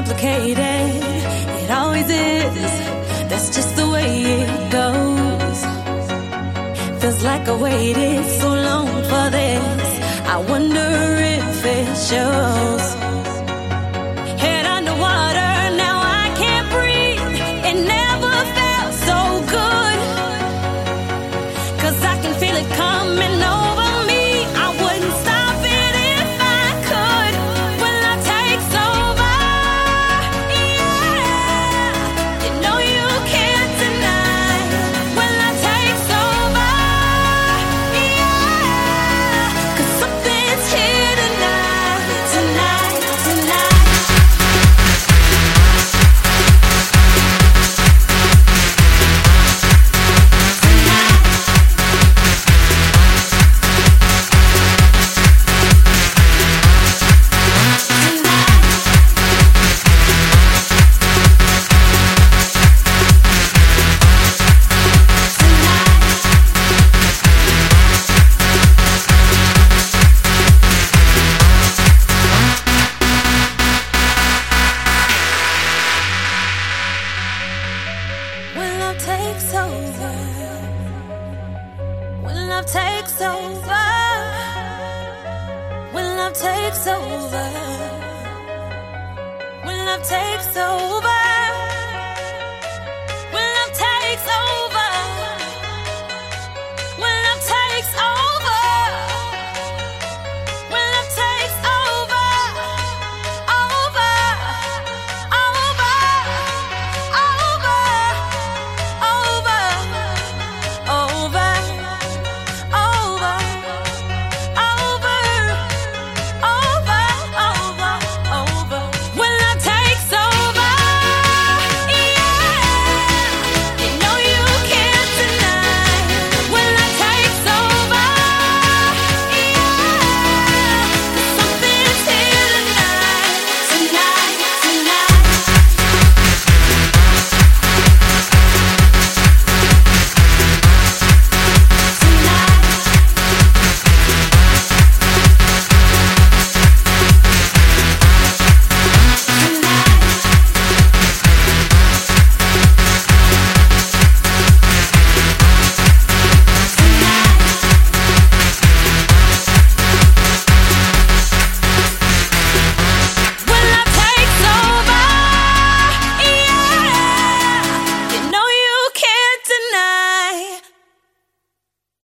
complicated. It always is. That's just the way it goes. Feels like I waited so long for this. I wonder if it shows. Head underwater, now I can't breathe. It never felt so good. 'Cause I can feel it coming over me. I wouldn't stop it if I could. When love takes over, yeah. You know you can't deny. When love takes over, yeah. 'Cause something's here tonight, tonight, tonight. When love takes over, when love takes over, when love takes over, when love takes over.